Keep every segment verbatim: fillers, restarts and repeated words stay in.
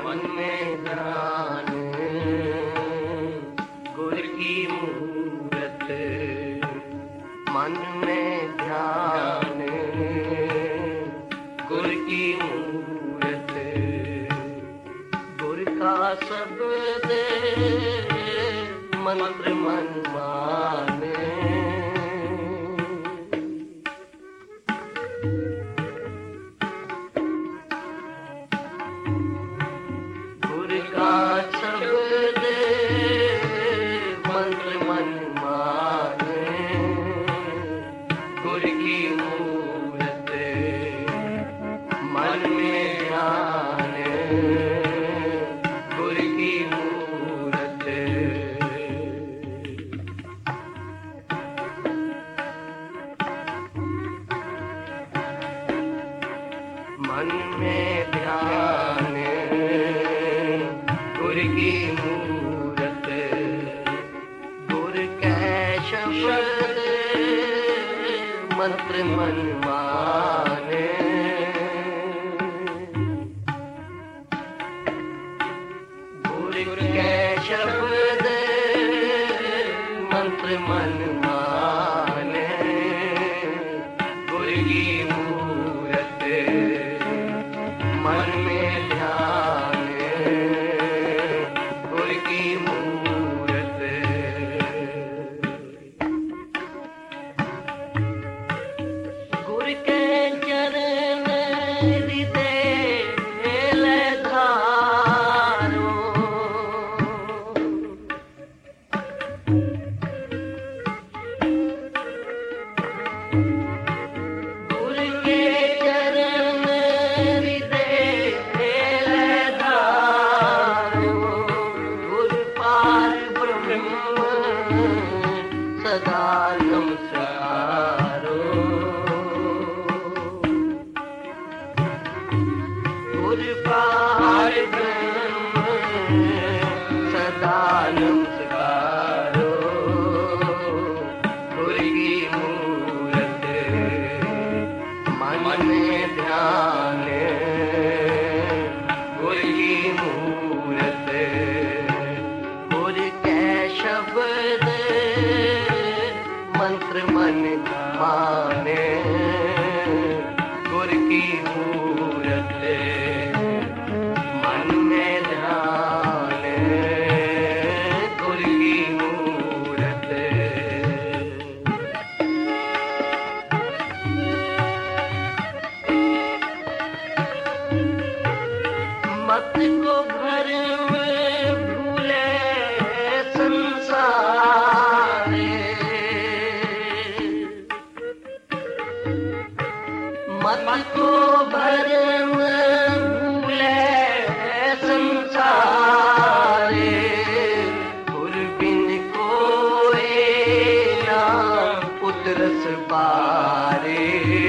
मन में ध्यान गुर की मूरत, मन में ध्यान गुर की मूरत, गुर का शब्द मंत्र मन माने, गुर का शब्द मंत्र मन माने, गुर की मूरत मन में ध्यान गुर की मूरत, मन में ध्यान गुर की मूरत, गुर के शब्द मंत्र मन माने, गुर के शब्द मंत्र मन माने, गुर की मूरत मन में ध्यान गुर की मूरत, गुर के चरण हृदय धारो, गुर के चरण हृदय धारो, गुर पार ब्रह्म सदा नमस्कारो, गुर पार ब्रह्म सदा नमस्कारो, गुर की मूरत मन में ध्यान गुर की मूरत, गुर के शब्द मंत्र मन माने, गुर की मूरत मन में ध्यान गुर की मूरत, मत को भरम भूले संसार, मत को भरम भूले संसार, गुर बिन कोई ना उतरस पारे,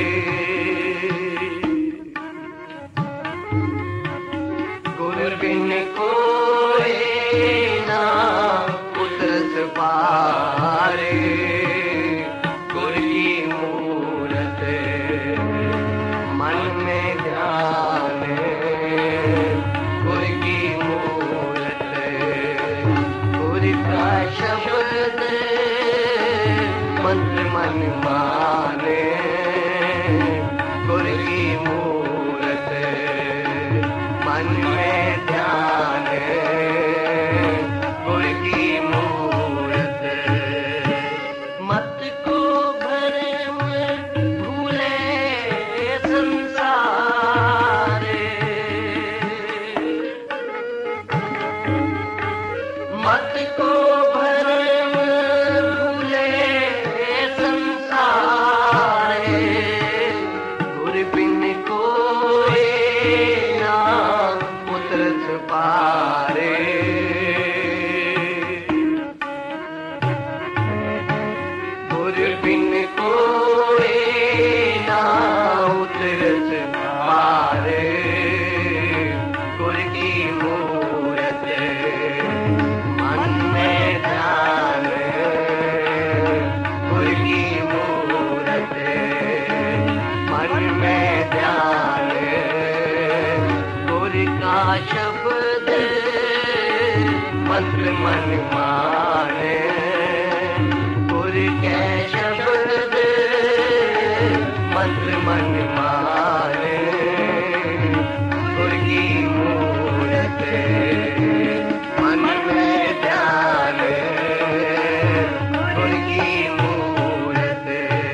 गुर बिन कोई ना उतरस पारे, गुर की मूरत मन में ध्यान गुर की मूरत, गुर का शब्द मंत्र मन माने, गुर की मूरत मन में ध्यान गुर की मूरत, मत को भरम भूले संसार, मत को भरम भूले संसार, गुर बिन कोई ना उतरस पारे, गुर बिन कोई ना उतरस पारे, गुर की मूरत मन में ध्यान गुर की मूरत मन में ध्यान गुर का शब्द मंत्र मन माने गुर के शब्द मंत्र मन माने गुर की मूरत मन में ध्यान गुर की मूरत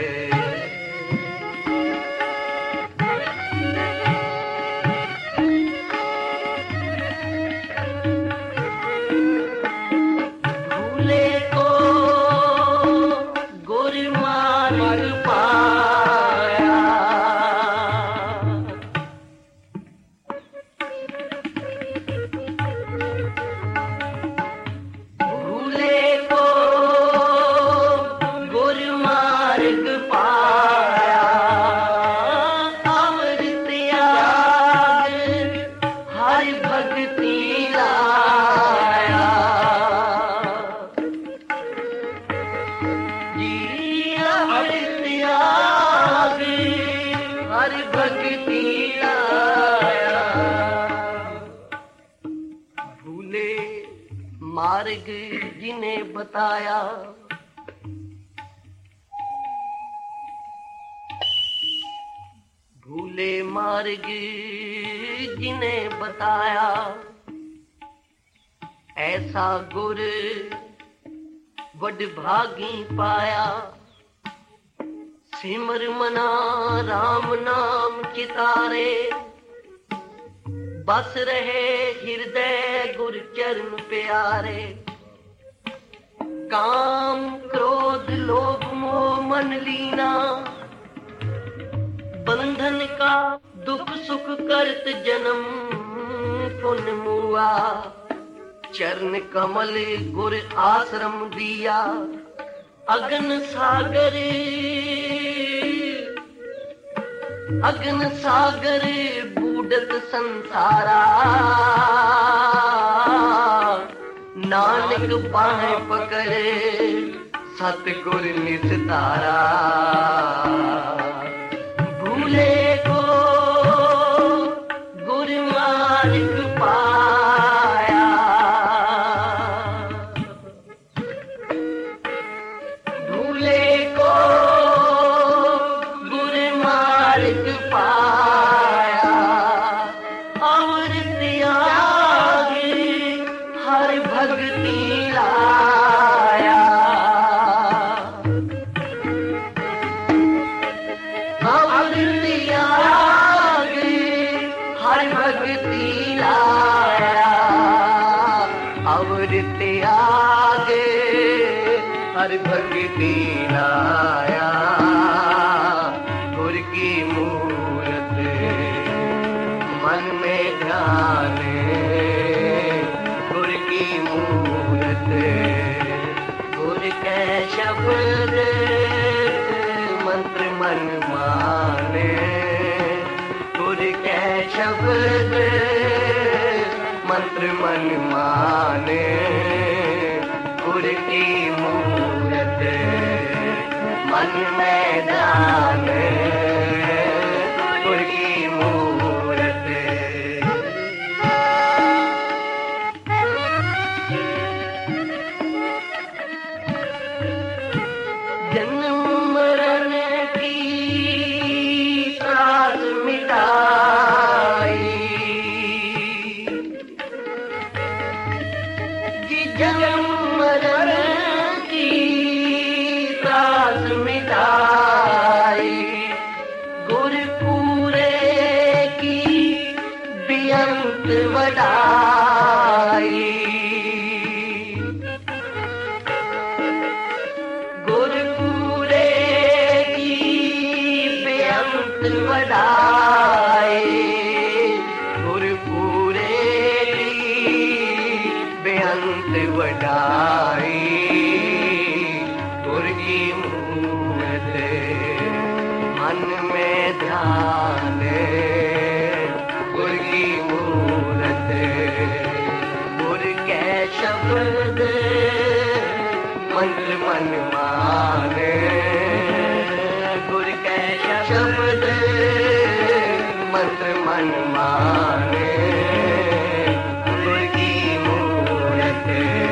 भूले को गुर मार्ग पाया भूले को गुर मार्ग पाया अमृत याग हरि भक्ति लाया जी अमृत याग हरि भक्ति लाया भूले मार्ग जिन्हें बताया भूले मार्ग जिन्हें बताया ऐसा गुर वड भागी पाया सिमर मना राम नाम चितारे बस रहे हृदय गुर चरण प्यारे काम क्रोध लोभ मोह मन लीना बंधन का दुख सुख करत जन्म पुन मुआ चरण कमल गुर आश्रम दिया अगन सागर अगन सागर बूढ़त संसारा नानक बाहें पकड़े सतगुर निस्तारा भूले को गुर मार्ग पाया भूले को गुर मार्ग पाया अमृत याग हर भक्ति लाया अमृत याग हर भक्ति लाया अमृत याग हर भक्ति लाया गुर की मूरत मन में ध्यान गुर की मूरत गुर के शब्द मंत्र मन माने गुर के शब्द मंत्र मन माने गुर की मूरत मन में ध्यान गुर की मूरत जन्म मरण की त्रास मिटाई जी जन्म मरण की त्रास मिटाई गुर पूरे की बेअंत वडाई गुर पूरे की बेअंत वडाई गुर पूरे की बेअंत वडाई गुर की मूरत मन में ध्यान गुर की मूरत गुर के शब्द मंत्र मन माने गुर के शब्द मंत्र मन माने गुर की मूरत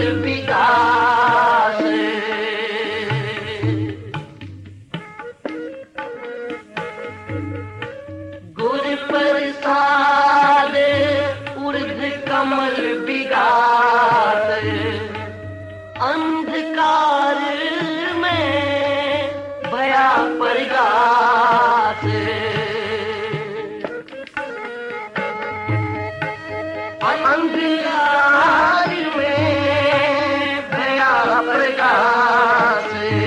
विकास गुर प्रसाद उर्ध कमल विकास अंधकार में भया प्रकाश अंधकार में भया प्रकाश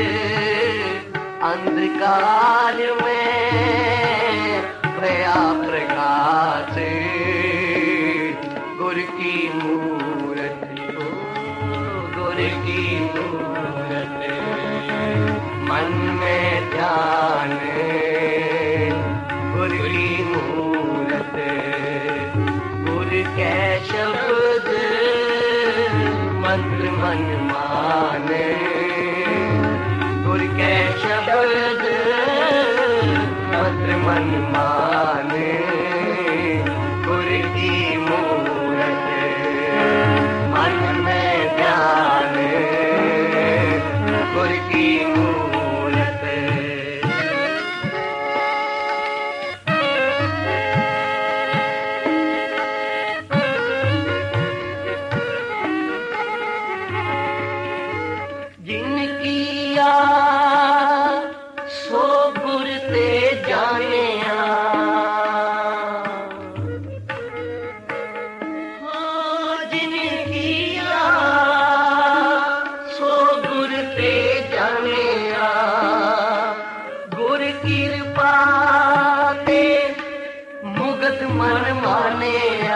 अंधकार में भया प्रकाश गुर की मूर्ति गुर की मूर्ति मन में ध्यान गुर की मूर्ति गुर के शब्द मंत्र मन माने गुर के शब्द मंत्र मन माने गुर की मूरत मन में ध्यान गुर की मूरत जिनकी सो गुर ते जाने जिनकी सो गुर ते जाने गुर कृपा ते मुगत मन माने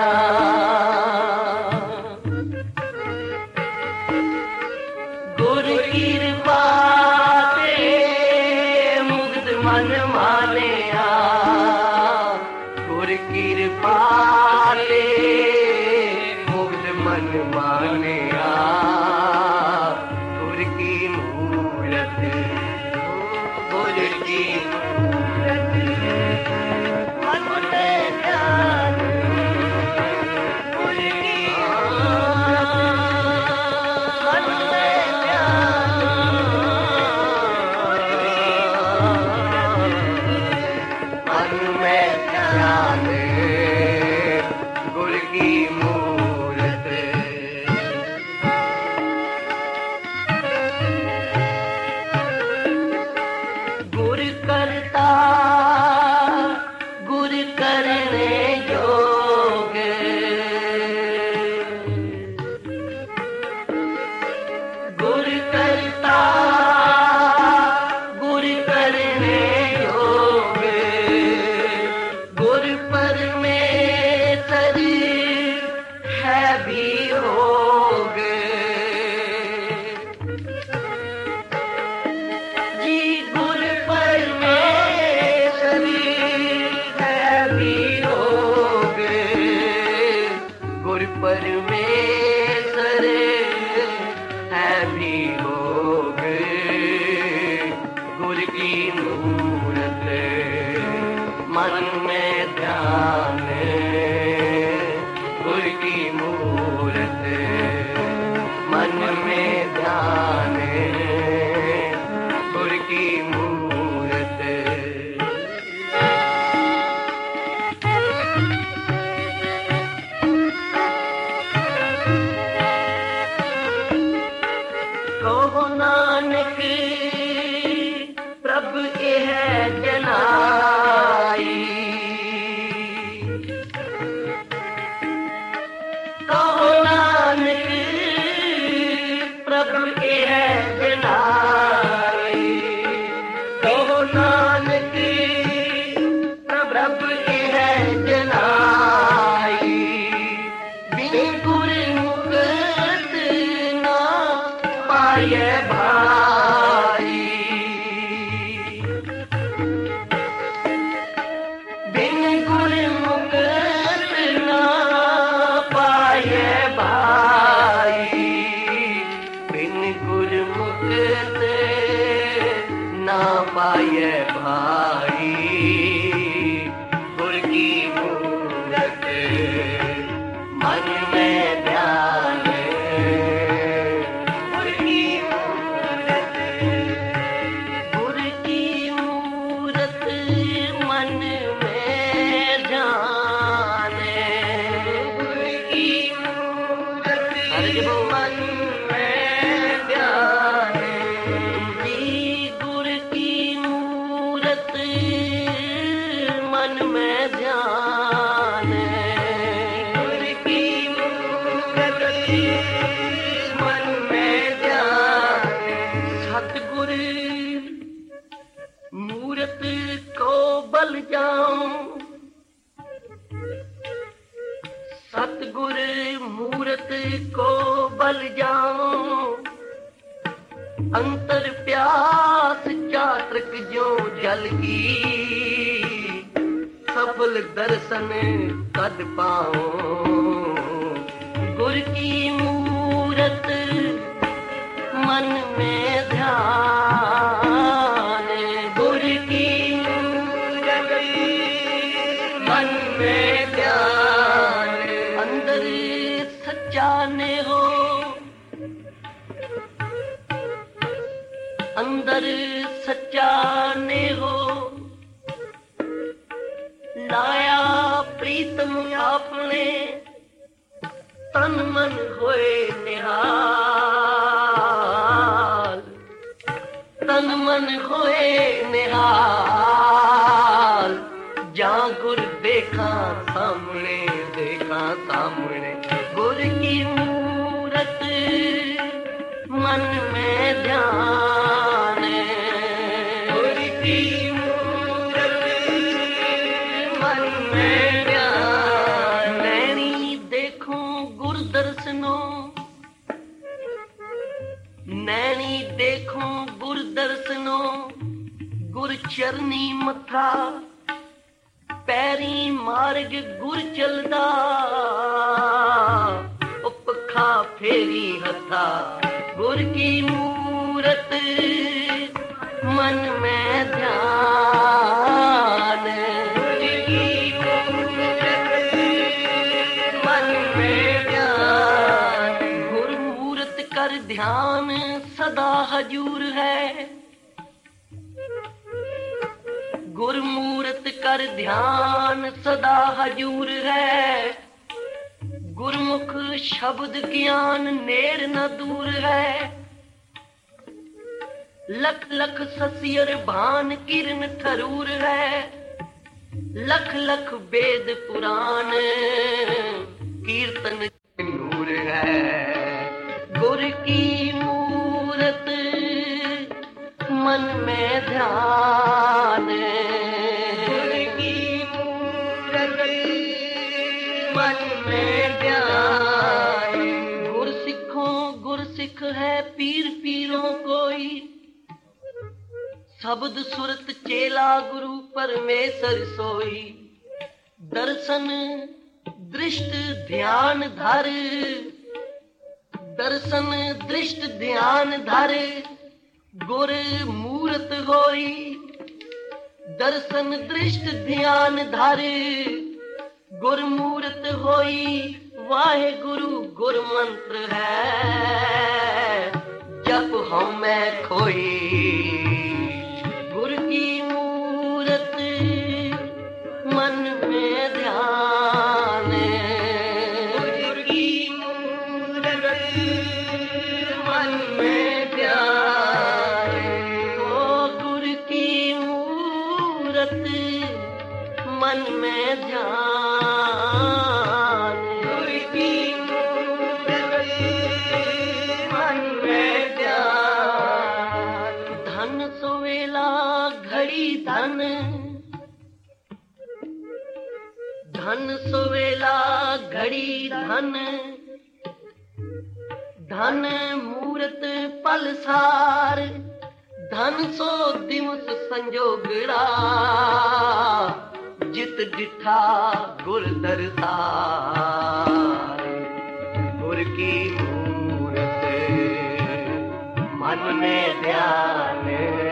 गुर कृपा मन माने गुर कृपा ले मुक्त मन माने गुर की मूरत गुर की मूरत मन में ध्यान गुर की मन में ध्यान गुर की मूरत गुर करता गुर करने योग गुर करता गुर करने योग गुर परमेश्वर है भी होगे जी गुर परमेश्वर है भी होगे गुर परमेश्वर है भी होगे गुर की मूरत मन में ध्यान गुर की मूरत मन में ध्यान गुर की मूरत कहो नानक प्रभु यह जनाई कहो नानक प्रभु यह जनाई कहो नानक प्रभु यह जनाई बिन गुर मुक्त ना पाए भाई बिन गुर मुक्त ना पाए भाई बिन गुर मुक्त ना पाए भाई गुर की मूरत मन में ध्यान जाऊं, सतगुर मूरत को बल जाऊं, अंतर प्यास चातक जो जल की, सफल दर्शन कद पाऊं। गुर की मूरत मन में ध्यान, गुर की मूरत मन में ध्यान, अंदर सच्चा ने हो, अंदर सच्चा ने हो, लाया प्रीतम आपने, तन मन होए निहाल, तन मन होए निहाल, जा गुर देखा सामने, देखा सामने, गुर की मूरत मन में ध्यान, गुर की मूरत मन में ध्यान, नैनी देखूं गुर दर्शनों, नैनी देखूं गुर दर्शनों, गुर चरनी मथा, पैरी मार्ग गुर चलदा, उपखा फेरी हथा, गुर की मूरत मन में ध्यान, गुर की मूरत मन में ध्यान, गुर मूरत कर ध्यान सदा हजूर है, गुर मूरत कर ध्यान सदा हजूर है, गुरमुख शब्द ज्ञान नेड़ न दूर है, लख लख ससियर भान किरण थरूर है, लख लख वेद पुराण कीर्तन नूर है, गुर की मूरत मन में ध्यान, गुर की मूरत मन में ध्यान, गुर सिखों गुर सिख है पीर पीरों कोई, शब्द सुरत चेला गुरु परमेश्वर सोई, दर्शन दृष्ट ध्यान धर, दर्शन दृष्ट ध्यान धर, गुर मूरत होई, दर्शन दृष्ट ध्यान धर, गुर मूरत होई, वाहे गुरु गुर मंत्र है, जप हूं मैं खोई, गुर की मूरत मन में ध्यान, गुर की मूरत मन में ध्यान, ओ गुर की मूरत मन में ध्यान, गुर की मूरत मन में ध्यान, धन सोवेला घड़ी धन, धन सोवेला घड़ी धन, धन मूरत पलसार, धन सो दिवस संजोगड़ा, जित डिठा गुर दरसार, गुर की मूरत मन में ध्यान,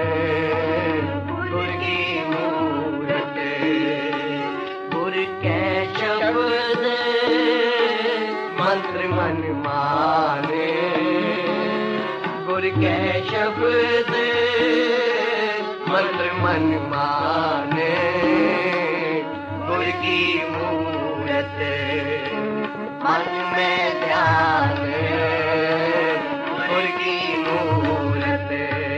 गुर की मूरत गुर के शब्द मंत्र मन माने, गुर के शब्द मंत्र मन माने, गुर की मूरत मन में ध्यान, गुर की मूरत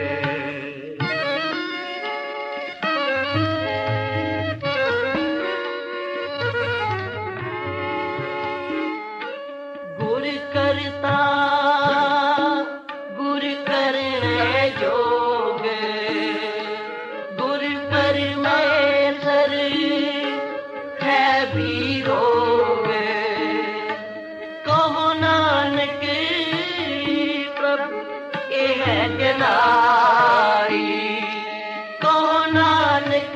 गुर करता गुर करने जोग, गुर परमेश्वर प्रभु यह जनाई। कहो नानक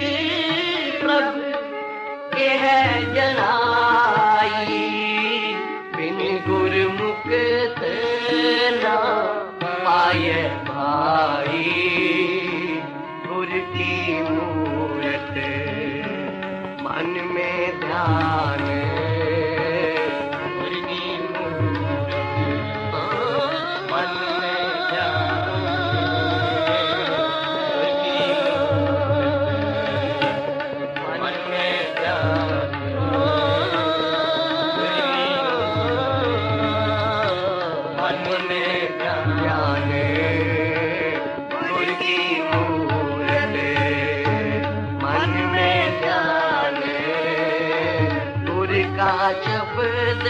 प्रभु यह जनाई। बिन गुरमुख ना पाए भाई। गुर की मूरत मन में ध्यान। गुर की मूरत मन में ध्यान। गुर की मूरत मन में ध्यान। मन में ध्यान। गुर की मूरत मन में ध्यान। गुर का शब्द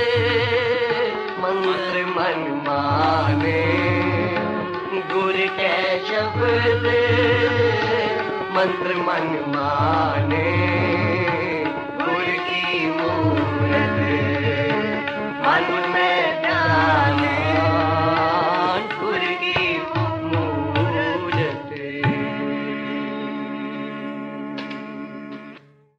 मंत्र मन माने। गुर के शब्द मंत्र मन माने।